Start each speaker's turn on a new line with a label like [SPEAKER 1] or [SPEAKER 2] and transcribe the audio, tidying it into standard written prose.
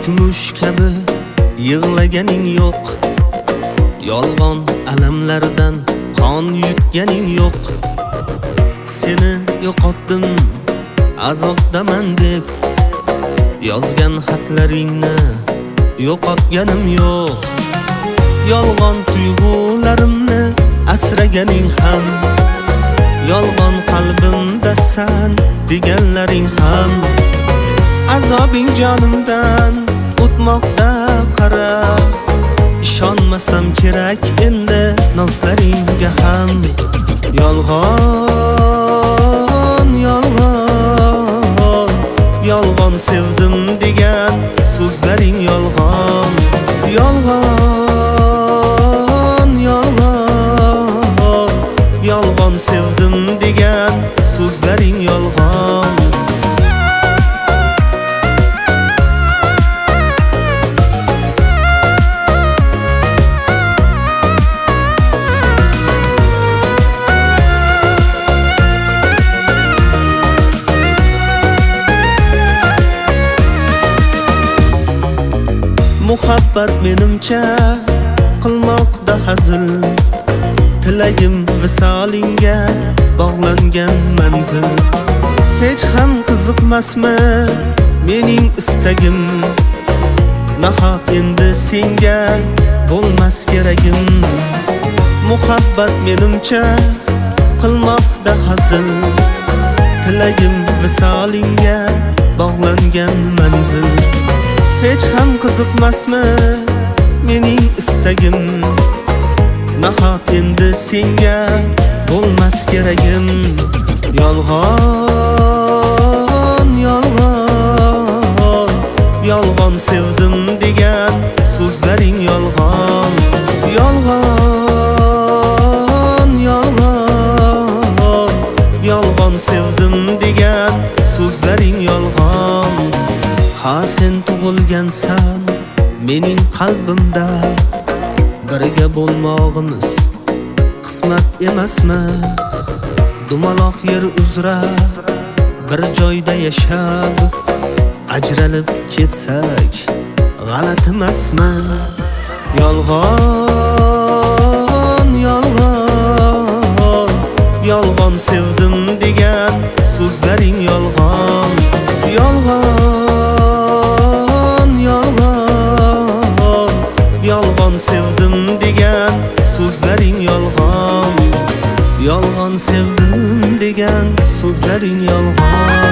[SPEAKER 1] kumush kabi yig'laganing yo'q, yolg'on alamlardan qon yutganing yo'q. Seni yo'qotdim azobdaman deb yozgan xatlaringni yo'qotganim yo'q. Yolg'on tuyg'ularimni asraganing ham, yolg'on qalbimdasan deganlaring ham. Azobing jonimdan o'tmoqda qara, ishonmasam kerak endi nozlaringga ham. Yolg'on, yolg'on, yolg'on sevdim degan so'zlaring yolg'on. Yolg'on, yolg'on, yolg'on sevdim degan so'zlaring yolg'on. Muhabbat menimcha qilmoqda hazil, tilagim visolingga bog'langan manzil. Hech ham qiziqmasmi mening istagim, nahot endi senga bo'lmas keragim. Muhabbat menimcha qilmoqda hazil, tilagim visolingga bog'langan manzil. Hech ham qiziqmasmi mening istagim, nahot endi senga bo'lmas keragim. Yolg'on, yolg'on, yolg'on sevdim degan so'zlaring yolg'on. Yolg'on, yolg'on, yolg'on sevdim degan so'zlaring yolg'on. Ha, sen tug'ilgansan mening qalbimda, birga bo'lmog'imiz qismat emasmi? Dumaloq yer uzra bir joyda yashab, ajralib ketsak g'alati emasmi? Yolg'on, yolg'on, yolg'on sevdim degan so'zlaring yolg'on. Yolg'on, yolg'on, yolg'on sevdim degan so'zlaring yolg'on. Yolg'on sevdim degan so'zlaring yolg'on.